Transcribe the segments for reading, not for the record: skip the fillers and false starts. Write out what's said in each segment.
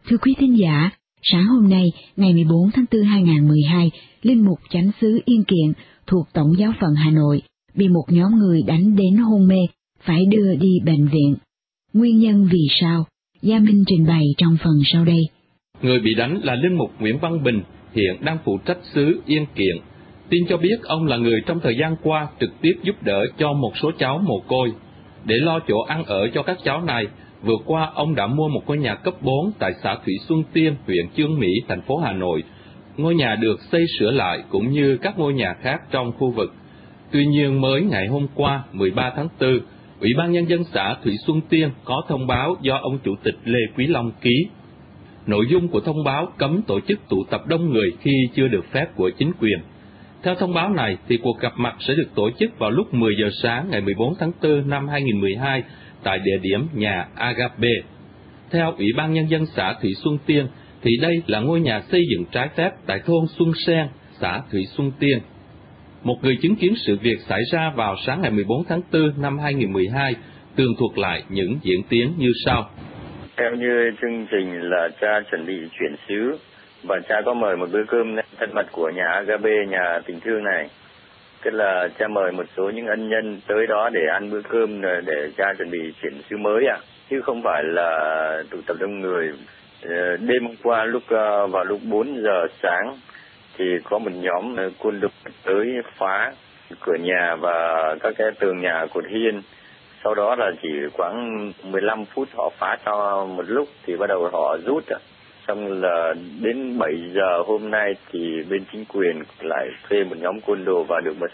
Thưa quý thính giả, sáng hôm nay, ngày 14 tháng 4 2012, Linh mục Chánh xứ Yên Kiện thuộc Tổng giáo phận Hà Nội bị một nhóm người đánh đến hôn mê, phải đưa đi bệnh viện. Nguyên nhân vì sao? Gia Minh trình bày trong phần sau đây. Người bị đánh là Linh mục Nguyễn Văn Bình, hiện đang phụ trách xứ Yên Kiện. Tin cho biết ông là người trong thời gian qua trực tiếp giúp đỡ cho một số cháu mồ côi. Để lo chỗ ăn ở cho các cháu này, vừa qua ông đã mua một ngôi nhà cấp 4 tại xã Thủy Xuân Tiên, huyện Chương Mỹ, thành phố Hà Nội. Ngôi nhà được xây sửa lại cũng như các ngôi nhà khác trong khu vực. Tuy nhiên mới ngày hôm qua, 13 tháng 4, Ủy ban Nhân dân xã Thủy Xuân Tiên có thông báo do ông Chủ tịch Lê Quý Long ký. Nội dung của thông báo cấm tổ chức tụ tập đông người khi chưa được phép của chính quyền. Theo thông báo này, thì cuộc gặp mặt sẽ được tổ chức vào lúc 10 giờ sáng ngày 14 tháng 4 năm 2012 tại địa điểm nhà Agape. Theo Ủy ban Nhân dân xã Thủy Xuân Tiên, thì đây là ngôi nhà xây dựng trái phép tại thôn Xuân Sen, xã Thủy Xuân Tiên. Một người chứng kiến sự việc xảy ra vào sáng ngày 14 tháng 4 năm 2012 tường thuật lại những diễn tiến như sau. Theo như chương trình là cha chuẩn bị chuyển xứ và cha có mời một bữa cơm thân mật của nhà Agape, nhà tình thương này. Tức là cha mời một số những ân nhân tới đó để ăn bữa cơm để cha chuẩn bị chuyển xứ mới chứ không phải là tụ tập đông người. Đêm hôm qua vào lúc 4 giờ sáng thì có một nhóm côn đồ tới phá cửa nhà và các cái tường nhà cột hiên. Sau đó là chỉ khoảng 15 phút họ phá cho một lúc thì bắt đầu họ rút. Xong là đến 7 giờ hôm nay thì bên chính quyền lại thuê một nhóm côn đồ và được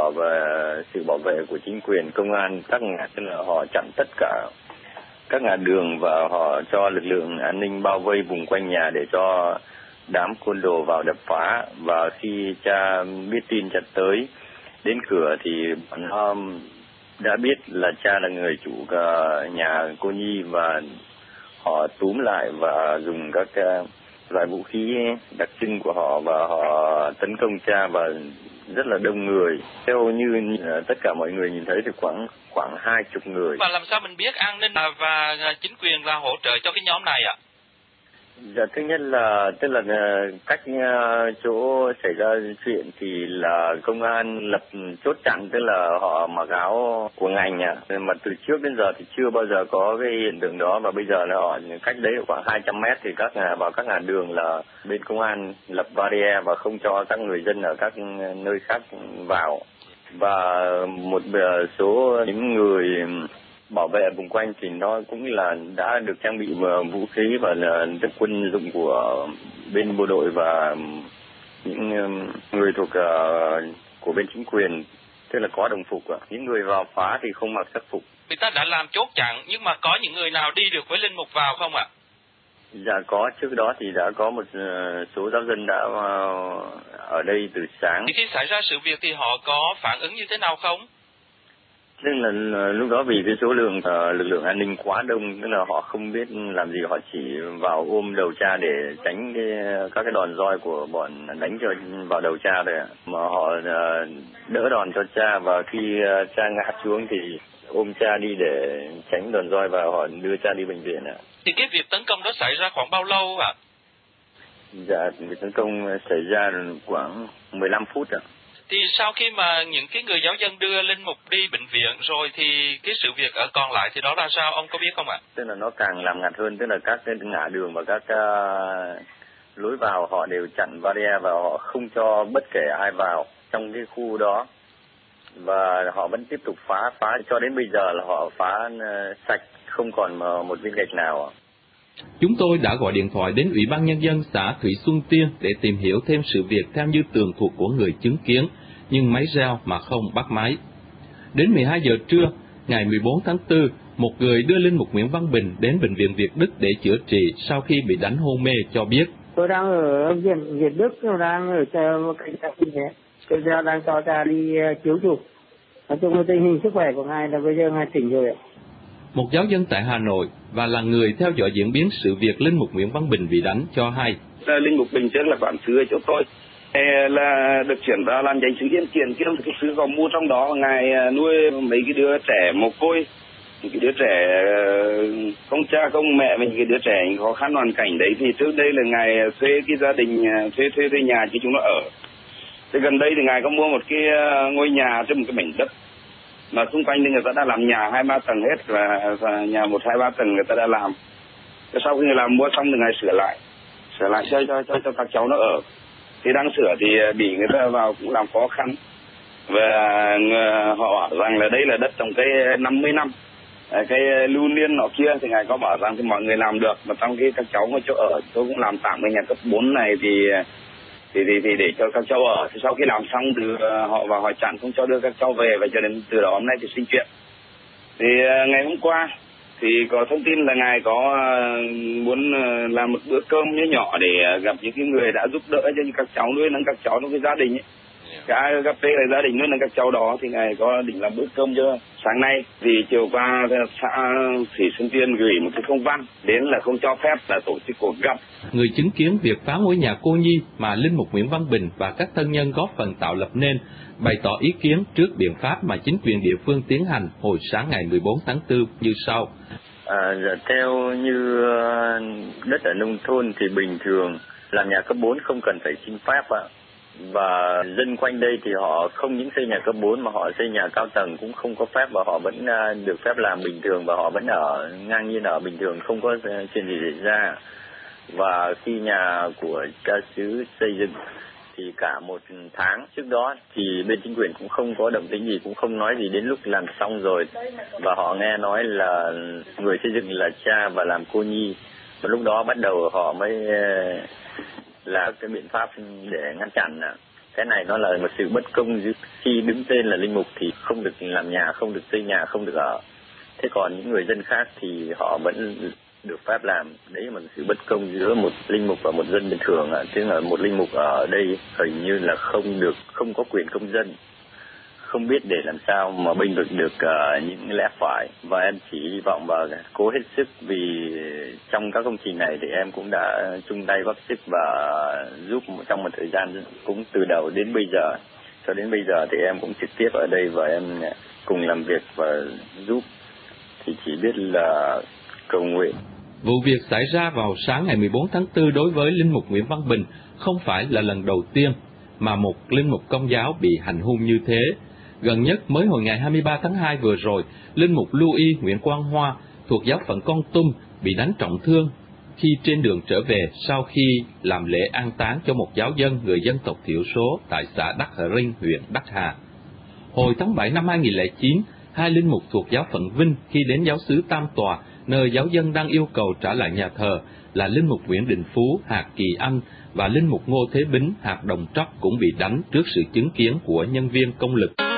sự bảo vệ của chính quyền, công an, các ngã, tức là họ chặn tất cả các ngã đường và họ cho lực lượng an ninh bao vây vùng quanh nhà để cho đám côn đồ vào đập phá. Và khi cha biết tin cha tới đến cửa thì bọn họ đã biết là cha là người chủ nhà cô Nhi và họ túm lại và dùng các loại vũ khí đặc trưng của họ và họ tấn công cha và rất là đông người. Theo như tất cả mọi người nhìn thấy thì khoảng 20 người. Và làm sao mình biết an ninh và chính quyền là hỗ trợ cho cái nhóm này ạ? Dạ, thứ nhất là tức là cách chỗ xảy ra chuyện thì là công an lập chốt chặn, tức là họ mặc áo của ngành mà từ trước đến giờ thì chưa bao giờ có cái hiện tượng đó, và bây giờ là họ cách đấy khoảng 200 mét thì vào các ngã đường là bên công an lập barrier và không cho các người dân ở các nơi khác vào. Và một số những người bảo vệ vùng quanh thì nó cũng là đã được trang bị vũ khí và là quân dụng của bên bộ đội và những người thuộc của bên chính quyền, tức là có đồng phục. Những người vào phá thì không mặc sắc phục. Người ta đã làm chốt chặn nhưng mà có những người nào đi được với linh mục vào không ạ? Dạ có, trước đó thì đã có một số giáo dân đã ở đây từ sáng. Thì khi xảy ra sự việc thì họ có phản ứng như thế nào không? Tức là lúc đó vì cái số lượng lực lượng an ninh quá đông, tức là họ không biết làm gì, họ chỉ vào ôm đầu cha để tránh các cái đòn roi của bọn đánh vào đầu cha thôi mà họ đỡ đòn cho cha, và khi cha ngã xuống thì ôm cha đi để tránh đòn roi và họ đưa cha đi bệnh viện Thì cái việc tấn công đó xảy ra khoảng bao lâu ạ? Dạ, việc tấn công xảy ra khoảng 15 phút Thì sau khi mà những cái người giáo dân đưa linh mục đi bệnh viện rồi thì cái sự việc ở còn lại thì đó là sao, ông có biết không ạ? Tức là nó càng làm ngặt hơn, tức là các cái ngã đường và các lối vào họ đều chặn barrier và họ không cho bất kể ai vào trong cái khu đó, và họ vẫn tiếp tục phá cho đến bây giờ là họ phá sạch không còn một viên gạch nào. Chúng tôi đã gọi điện thoại đến Ủy ban Nhân dân xã Thủy Xuân Tiên để tìm hiểu thêm sự việc theo như tường thuật của người chứng kiến, nhưng máy reo mà không bắt máy. Đến 12 giờ trưa, ngày 14 tháng 4, một người đưa linh mục Nguyễn Văn Bình đến Bệnh viện Việt Đức để chữa trị sau khi bị đánh hôn mê cho biết. Tôi đang ở viện Việt Đức, đang ở cạnh trạm y tế. Tôi đang cho cha đi chiếu chụp. Nói chung là tình hình sức khỏe của ngài là bây giờ ngài tỉnh rồi ạ. Một giáo dân tại Hà Nội và là người theo dõi diễn biến sự việc linh mục Nguyễn Văn Bình bị đánh cho hay. Linh mục Bình trước là quản sứ ở chỗ tôi, là được chuyển vào làm chánh sứ Yên Kiện, cái sứ có mua trong đó ngài nuôi mấy cái đứa trẻ mồ côi Những cái đứa trẻ không cha không mẹ, mình cái đứa trẻ khó khăn hoàn cảnh đấy, thì trước đây là ngài thuê cái gia đình thuê nhà cho chúng nó ở. Thì gần đây thì ngài có mua một cái ngôi nhà trên một cái mảnh đất mà xung quanh thì người ta đã làm nhà 2-3 tầng hết, và nhà 1-2-3 tầng người ta đã làm. Thế sau khi người làm mua xong thì ngài sửa lại cho các cháu nó ở. Thì đang sửa thì bị người ta vào cũng làm khó khăn, và họ bảo rằng là đây là đất trồng cây 50 năm, cái lưu niên nọ kia, thì ngài có bảo rằng thì mọi người làm được, mà trong khi các cháu có chỗ ở, tôi cũng làm tạm cái nhà cấp 4 này thì để cho các cháu ở. Thì sau khi làm xong thì họ vào hỏi chặn không cho đưa các cháu về, và cho đến từ đó hôm nay thì sinh chuyện. Thì ngày hôm qua thì có thông tin là ngài có muốn làm một bữa cơm nhỏ để gặp những cái người đã giúp đỡ cho các cháu nuôi nấng các cháu trong cái gia đình ấy. Cả gặp là gia đình nuôi nấng các cháu đó, thì ngài có định làm bữa cơm cho sáng nay. Thì chiều qua xã Thủy Xuân Tiên gửi một cái công văn đến là không cho phép là tổ chức cuộc gặp. Người chứng kiến việc phá ngôi nhà cô nhi mà Linh mục Nguyễn Văn Bình và các thân nhân góp phần tạo lập nên bày tỏ ý kiến trước biện pháp mà chính quyền địa phương tiến hành hồi sáng ngày 14 tháng 4 như sau. Theo như đất ở nông thôn thì bình thường làm nhà cấp 4 không cần phải xin phép ạ. Và dân quanh đây thì họ không những xây nhà cấp 4 mà họ xây nhà cao tầng cũng không có phép, và họ vẫn được phép làm bình thường, và họ vẫn ở ngang nhiên ở bình thường, không có chuyện gì xảy ra. Và khi nhà của cha xứ xây dựng thì cả một tháng trước đó thì bên chính quyền cũng không có động tĩnh gì, cũng không nói gì. Đến lúc làm xong rồi và họ nghe nói là người xây dựng là cha và làm cô nhi, và lúc đó bắt đầu họ mới là cái biện pháp để ngăn chặn. Cái này nó là một sự bất công, khi đứng tên là linh mục thì không được làm nhà, không được xây nhà, không được ở. Thế còn những người dân khác thì họ vẫn được phép làm. Đấy là một sự bất công giữa một linh mục và một dân bình thường. Tức là một linh mục ở đây hình như là không có quyền công dân, không biết để làm sao mà bênh vực được những lẽ phải. Và em chỉ hy vọng và cố hết sức, vì trong các công trình này thì em cũng đã chung tay góp sức và giúp trong một thời gian cũng từ đầu đến bây giờ. Cho đến bây giờ thì em cũng trực tiếp ở đây và em cùng làm việc và giúp, thì chỉ biết là cầu nguyện. Vụ việc xảy ra vào sáng ngày 14 tháng 4 đối với Linh mục Nguyễn Văn Bình không phải là lần đầu tiên mà một linh mục Công giáo bị hành hung như thế. Gần nhất mới hồi ngày 23 tháng 2 vừa rồi, Linh mục Lưu Y Nguyễn Quang Hoa thuộc giáo phận Kon Tum bị đánh trọng thương khi trên đường trở về sau khi làm lễ an táng cho một giáo dân người dân tộc thiểu số tại xã Đắc Hờ Rinh, huyện Đắc Hà. Hồi tháng 7 năm 2009, hai linh mục thuộc giáo phận Vinh khi đến giáo xứ Tam Tòa, nơi giáo dân đang yêu cầu trả lại nhà thờ, là linh mục Nguyễn Đình Phú, hạt Kỳ Anh và linh mục Ngô Thế Bính, hạt Đồng Trắc cũng bị đánh trước sự chứng kiến của nhân viên công lực.